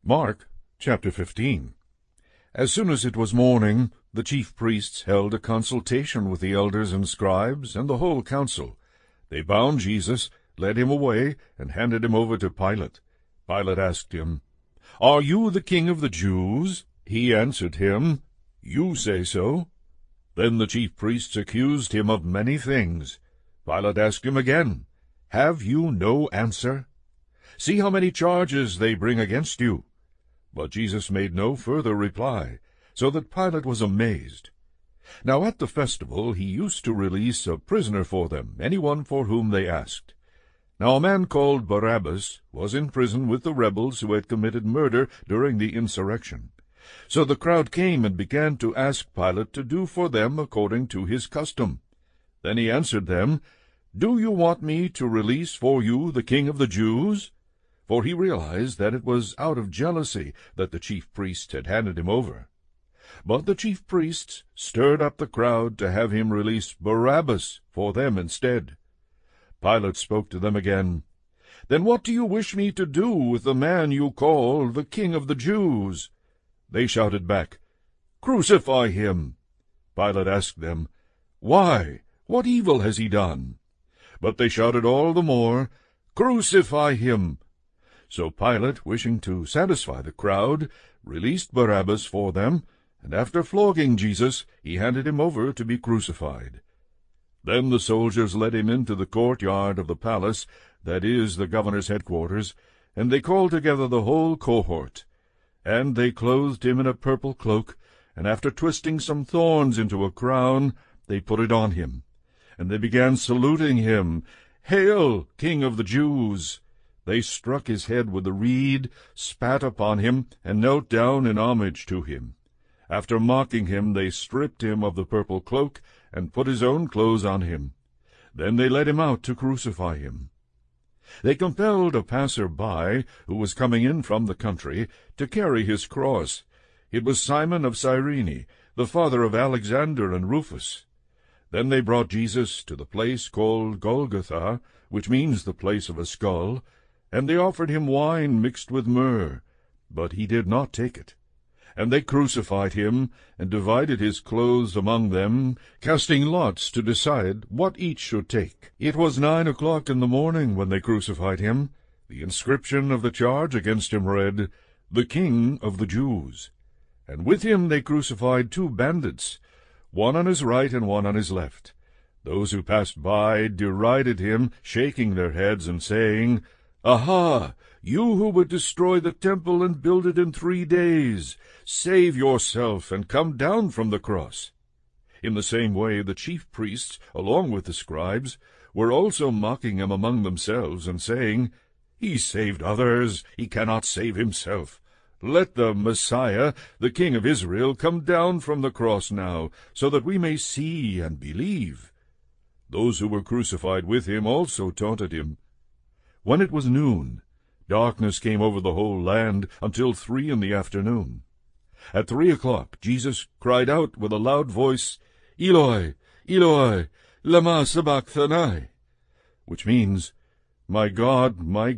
Mark chapter 15. As soon as it was morning, the chief priests held a consultation with the elders and scribes and the whole council. They bound Jesus, led him away, and handed him over to Pilate. Pilate asked him, "Are you the king of the Jews?" He answered him, "You say so." Then the chief priests accused him of many things. Pilate asked him again, "Have you no answer? See how many charges they bring against you." But Jesus made no further reply, so that Pilate was amazed. Now at the festival he used to release a prisoner for them, anyone for whom they asked. Now a man called Barabbas was in prison with the rebels who had committed murder during the insurrection. So the crowd came and began to ask Pilate to do for them according to his custom. Then he answered them, "Do you want me to release for you the king of the Jews?" For he realized that it was out of jealousy that the chief priests had handed him over. But the chief priests stirred up the crowd to have him release Barabbas for them instead. Pilate spoke to them again, "Then what do you wish me to do with the man you call the king of the Jews?" They shouted back, "Crucify him!" Pilate asked them, "Why? What evil has he done?" But they shouted all the more, "Crucify him!" So Pilate, wishing to satisfy the crowd, released Barabbas for them, and after flogging Jesus, he handed him over to be crucified. Then the soldiers led him into the courtyard of the palace, that is, the governor's headquarters, and they called together the whole cohort. And they clothed him in a purple cloak, and after twisting some thorns into a crown, they put it on him. And they began saluting him, "Hail, King of the Jews!" They struck his head with a reed, spat upon him, and knelt down in homage to him. After mocking him, they stripped him of the purple cloak, and put his own clothes on him. Then they led him out to crucify him. They compelled a passer-by, who was coming in from the country, to carry his cross. It was Simon of Cyrene, the father of Alexander and Rufus. Then they brought Jesus to the place called Golgotha, which means the place of a skull, and they offered him wine mixed with myrrh, but he did not take it. And they crucified him, and divided his clothes among them, casting lots to decide what each should take. It was 9 o'clock in the morning when they crucified him. The inscription of the charge against him read, "The King of the Jews." And with him they crucified 2 bandits, one on his right and one on his left. Those who passed by derided him, shaking their heads and saying, "Aha! You who would destroy the temple and build it in 3 days, save yourself and come down from the cross." In the same way the chief priests, along with the scribes, were also mocking him among themselves and saying, "He saved others, he cannot save himself. Let the Messiah, the King of Israel, come down from the cross now, so that we may see and believe." Those who were crucified with him also taunted him. When it was noon, darkness came over the whole land until 3 in the afternoon. At 3 o'clock Jesus cried out with a loud voice, "Eloi, Eloi, lama sabachthani," which means, my God,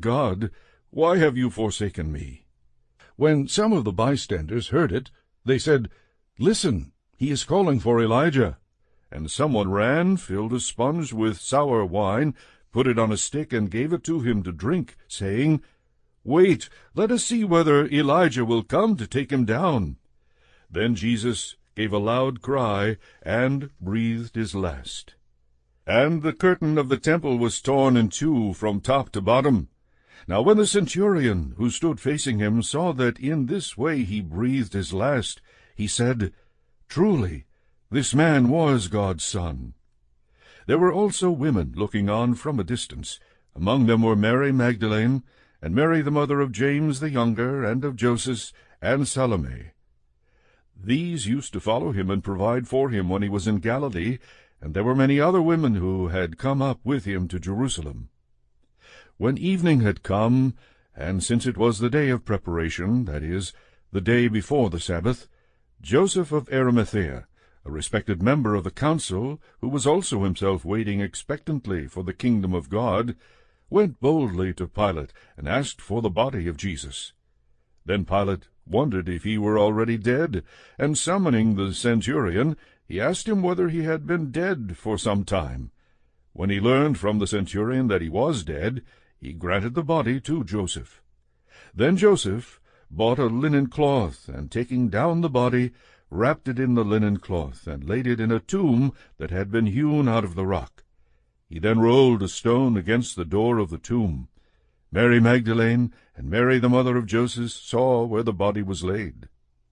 why have you forsaken me?" When some of the bystanders heard it, they said, "Listen, he is calling for Elijah." And someone ran, filled a sponge with sour wine, put it on a stick, and gave it to him to drink, saying, "Wait, let us see whether Elijah will come to take him down." Then Jesus gave a loud cry, and breathed his last. And the curtain of the temple was torn in 2 from top to bottom. Now when the centurion, who stood facing him, saw that in this way he breathed his last, he said, "Truly, this man was God's Son." There were also women looking on from a distance. Among them were Mary Magdalene, and Mary the mother of James the younger, and of Joseph, and Salome. These used to follow him and provide for him when he was in Galilee, and there were many other women who had come up with him to Jerusalem. When evening had come, and since it was the day of preparation, that is, the day before the Sabbath, Joseph of Arimathea, a respected member of the council, who was also himself waiting expectantly for the kingdom of God, went boldly to Pilate and asked for the body of Jesus. Then Pilate wondered if he were already dead, and summoning the centurion, he asked him whether he had been dead for some time. When he learned from the centurion that he was dead, he granted the body to Joseph. Then Joseph bought a linen cloth, and taking down the body, wrapped it in the linen cloth, and laid it in a tomb that had been hewn out of the rock. He then rolled a stone against the door of the tomb. Mary Magdalene and Mary the mother of Joseph saw where the body was laid.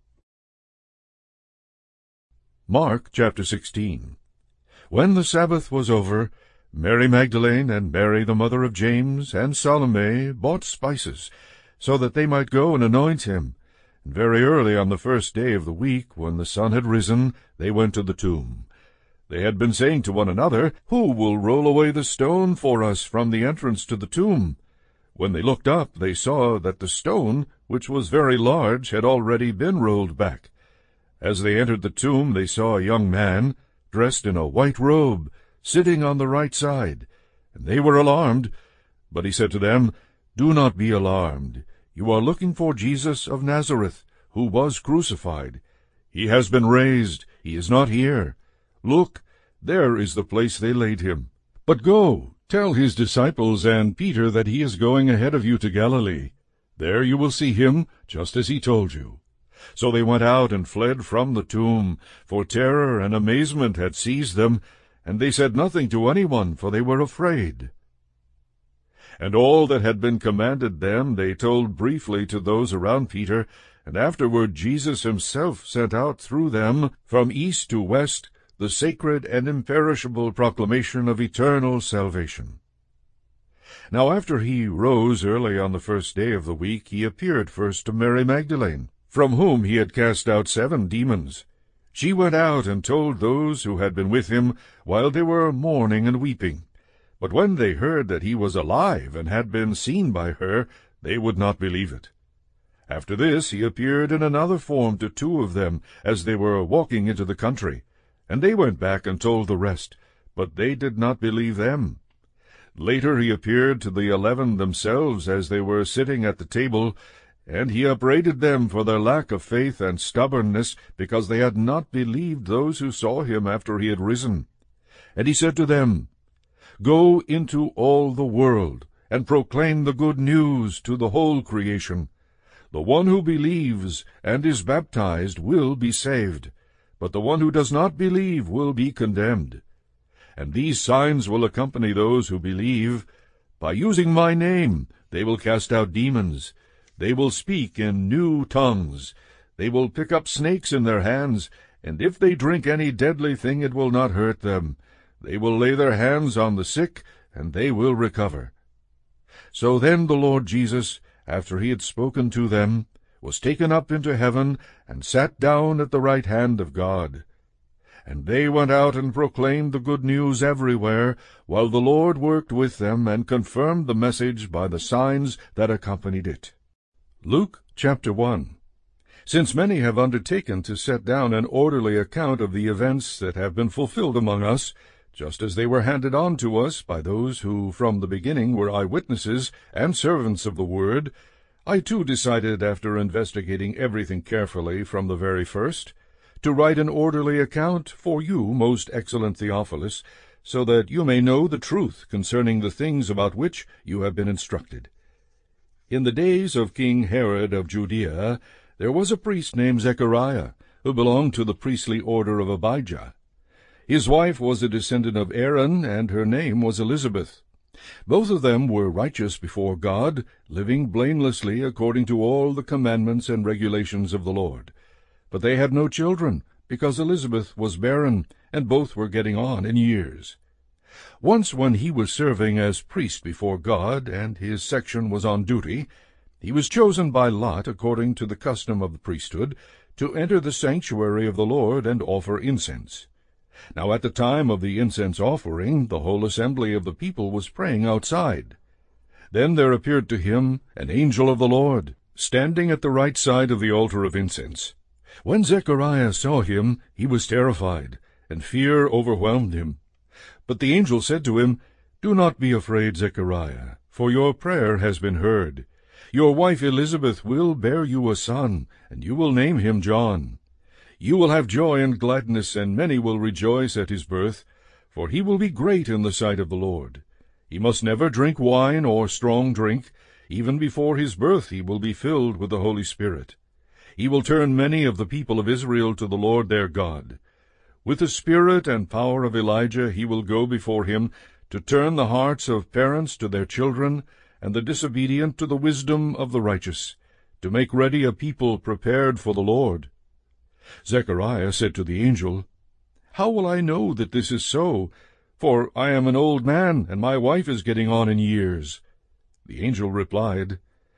Mark chapter 16. When the Sabbath was over, Mary Magdalene and Mary the mother of James and Salome bought spices, so that they might go and anoint him. And very early on the first day of the week, when the sun had risen, they went to the tomb. They had been saying to one another, "Who will roll away the stone for us from the entrance to the tomb?" When they looked up, they saw that the stone, which was very large, had already been rolled back. As they entered the tomb, they saw a young man, dressed in a white robe, sitting on the right side, and they were alarmed. But he said to them, "Do not be alarmed. You are looking for Jesus of Nazareth, who was crucified. He has been raised. He is not here. Look, there is the place they laid him. But go, tell his disciples and Peter that he is going ahead of you to Galilee. There you will see him, just as he told you." So they went out and fled from the tomb, for terror and amazement had seized them, and they said nothing to anyone, for they were afraid. And all that had been commanded them they told briefly to those around Peter, and afterward Jesus himself sent out through them, from east to west, the sacred and imperishable proclamation of eternal salvation. Now after he rose early on the first day of the week, he appeared first to Mary Magdalene, from whom he had cast out 7 demons. She went out and told those who had been with him, while they were mourning and weeping. But when they heard that he was alive and had been seen by her, they would not believe it. After this he appeared in another form to 2 of them, as they were walking into the country. And they went back and told the rest, but they did not believe them. Later he appeared to the 11 themselves, as they were sitting at the table, and he upbraided them for their lack of faith and stubbornness, because they had not believed those who saw him after he had risen. And he said to them, "Go into all the world, and proclaim the good news to the whole creation. The one who believes and is baptized will be saved, but the one who does not believe will be condemned. And these signs will accompany those who believe. By using my name they will cast out demons. They will speak in new tongues. They will pick up snakes in their hands, and if they drink any deadly thing it will not hurt them. They will lay their hands on the sick, and they will recover." So then the Lord Jesus, after he had spoken to them, was taken up into heaven, and sat down at the right hand of God. And they went out and proclaimed the good news everywhere, while the Lord worked with them and confirmed the message by the signs that accompanied it. Luke chapter 1. Since many have undertaken to set down an orderly account of the events that have been fulfilled among us, just as they were handed on to us by those who from the beginning were eyewitnesses and servants of the word, I too decided, after investigating everything carefully from the very first, to write an orderly account for you, most excellent Theophilus, so that you may know the truth concerning the things about which you have been instructed. In the days of King Herod of Judea, there was a priest named Zechariah, who belonged to the priestly order of Abijah. His wife was a descendant of Aaron, and her name was Elizabeth. Both of them were righteous before God, living blamelessly according to all the commandments and regulations of the Lord. But they had no children, because Elizabeth was barren, and both were getting on in years. Once when he was serving as priest before God, and his section was on duty, he was chosen by lot, according to the custom of the priesthood, to enter the sanctuary of the Lord and offer incense. Now at the time of the incense offering, the whole assembly of the people was praying outside. Then there appeared to him an angel of the Lord, standing at the right side of the altar of incense. When Zechariah saw him, he was terrified, and fear overwhelmed him. But the angel said to him, "Do not be afraid, Zechariah, for your prayer has been heard. Your wife Elizabeth will bear you a son, and you will name him John. You will have joy and gladness, and many will rejoice at his birth, for he will be great in the sight of the Lord. He must never drink wine or strong drink. Even before his birth he will be filled with the Holy Spirit. He will turn many of the people of Israel to the Lord their God. With the spirit and power of Elijah he will go before him, to turn the hearts of parents to their children, and the disobedient to the wisdom of the righteous, to make ready a people prepared for the Lord. Zechariah said to the angel, How will I know that this is so? For I am an old man, and my wife is getting on in years. The angel replied,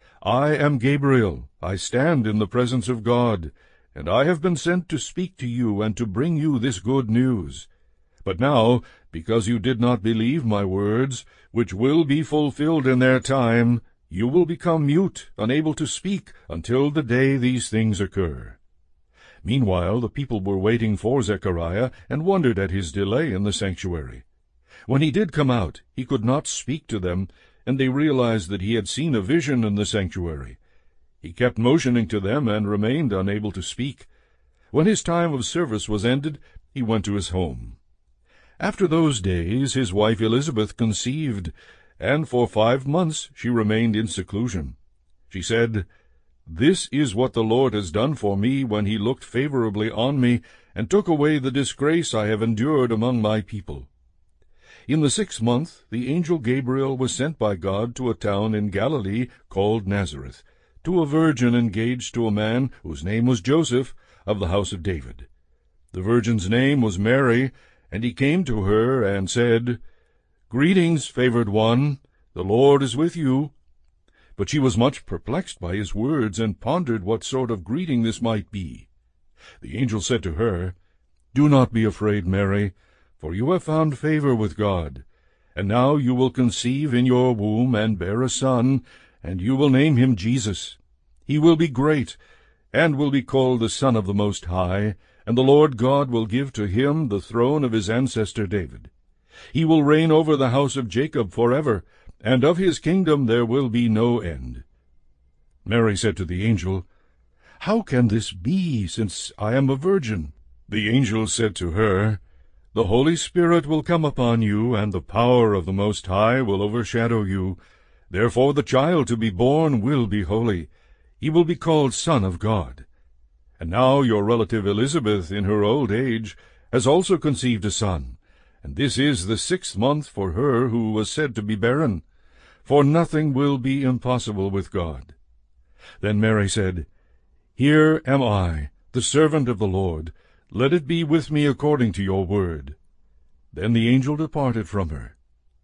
I am Gabriel. I stand in the presence of God, and I have been sent to speak to you and to bring you this good news. But now, because you did not believe my words, which will be fulfilled in their time, you will become mute, unable to speak, until the day these things occur. Meanwhile the people were waiting for Zechariah, and wondered at his delay in the sanctuary. When he did come out, he could not speak to them, and they realized that he had seen a vision in the sanctuary. He kept motioning to them and remained unable to speak. When his time of service was ended, he went to his home. After those days his wife Elizabeth conceived, and for 5 months she remained in seclusion. She said, This is what the Lord has done for me when he looked favorably on me, and took away the disgrace I have endured among my people. In the 6th month the angel Gabriel was sent by God to a town in Galilee called Nazareth, to a virgin engaged to a man whose name was Joseph, of the house of David. The virgin's name was Mary, and he came to her and said, Greetings, favored one, the Lord is with you. But she was much perplexed by his words, and pondered what sort of greeting this might be. The angel said to her, Do not be afraid, Mary, for you have found favor with God. And now you will conceive in your womb and bear a son, and you will name him Jesus. He will be great, and will be called the Son of the Most High, and the Lord God will give to him the throne of his ancestor David. He will reign over the house of Jacob forever, and of his kingdom there will be no end. Mary said to the angel, How can this be, since I am a virgin? The angel said to her, The Holy Spirit will come upon you, and the power of the Most High will overshadow you. Therefore the child to be born will be holy. He will be called Son of God. And now your relative Elizabeth, in her old age, has also conceived a son, and this is the 6th month for her who was said to be barren. For nothing will be impossible with God. Then Mary said, Here am I, the servant of the Lord. Let it be with me according to your word. Then the angel departed from her.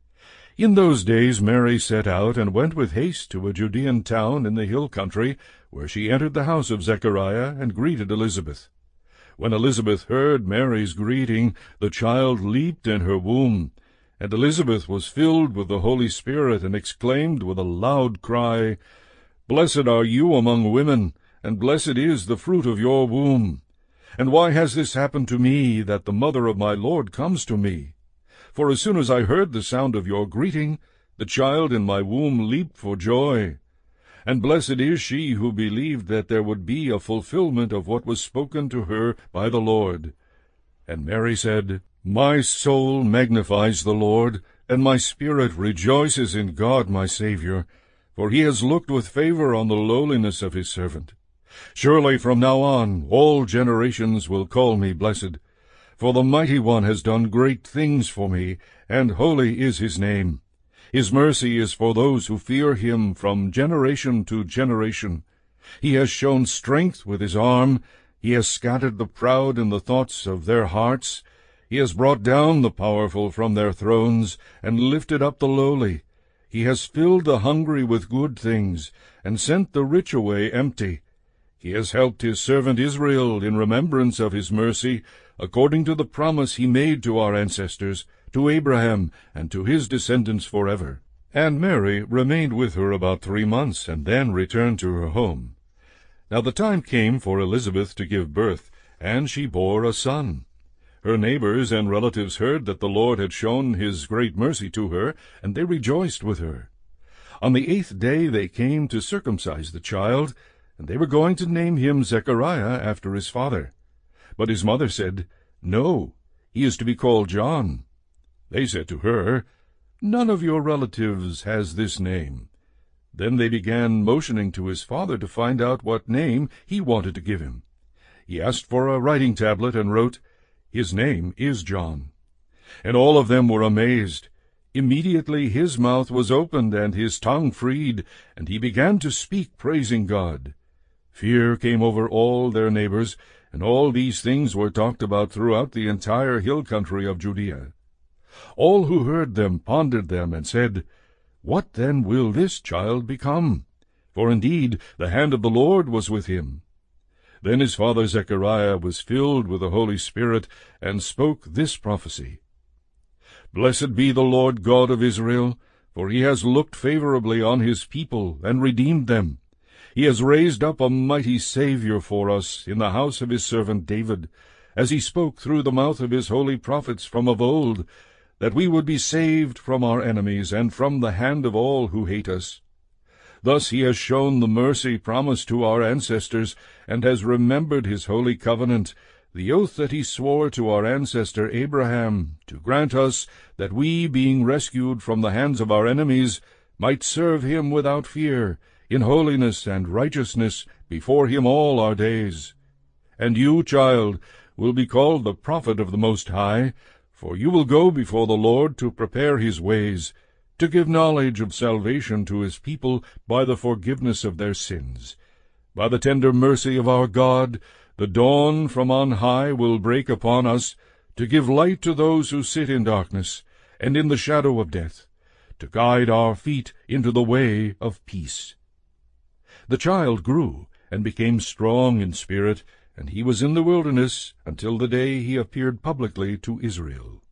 In those days Mary set out, and went with haste to a Judean town in the hill country, where she entered the house of Zechariah, and greeted Elizabeth. When Elizabeth heard Mary's greeting, the child leaped in her womb. And Elizabeth was filled with the Holy Spirit, and exclaimed with a loud cry, Blessed are you among women, and blessed is the fruit of your womb. And why has this happened to me, that the mother of my Lord comes to me? For as soon as I heard the sound of your greeting, the child in my womb leaped for joy. And blessed is she who believed that there would be a fulfillment of what was spoken to her by the Lord. And Mary said, My soul magnifies the Lord, and my spirit rejoices in God my Saviour, for he has looked with favor on the lowliness of his servant. Surely from now on all generations will call me blessed. For the Mighty One has done great things for me, and holy is his name. His mercy is for those who fear him from generation to generation. He has shown strength with his arm. He has scattered the proud in the thoughts of their hearts. He has brought down the powerful from their thrones, and lifted up the lowly. He has filled the hungry with good things, and sent the rich away empty. He has helped his servant Israel in remembrance of his mercy, according to the promise he made to our ancestors, to Abraham, and to his descendants forever. And Mary remained with her about 3 months, and then returned to her home. Now the time came for Elizabeth to give birth, and she bore a son. Her neighbors and relatives heard that the Lord had shown his great mercy to her, and they rejoiced with her. On the 8th day they came to circumcise the child, and they were going to name him Zechariah after his father. But his mother said, "No, he is to be called John." They said to her, "None of your relatives has this name." Then they began motioning to his father to find out what name he wanted to give him. He asked for a writing tablet and wrote, "His name is John." And all of them were amazed. Immediately his mouth was opened and his tongue freed, and he began to speak, praising God. Fear came over all their neighbors, and all these things were talked about throughout the entire hill country of Judea. All who heard them pondered them and said, "What then will this child become? For indeed the hand of the Lord was with him." Then his father Zechariah was filled with the Holy Spirit, and spoke this prophecy: "Blessed be the Lord God of Israel, for he has looked favorably on his people, and redeemed them. He has raised up a mighty Saviour for us in the house of his servant David, as he spoke through the mouth of his holy prophets from of old, that we would be saved from our enemies, and from the hand of all who hate us. Thus he has shown the mercy promised to our ancestors, and has remembered his holy covenant, the oath that he swore to our ancestor Abraham, to grant us that we, being rescued from the hands of our enemies, might serve him without fear, in holiness and righteousness, before him all our days. And you, child, will be called the prophet of the Most High, for you will go before the Lord to prepare his ways, to give knowledge of salvation to his people by the forgiveness of their sins. By the tender mercy of our God, the dawn from on high will break upon us, to give light to those who sit in darkness and in the shadow of death, to guide our feet into the way of peace." The child grew and became strong in spirit, and he was in the wilderness until the day he appeared publicly to Israel.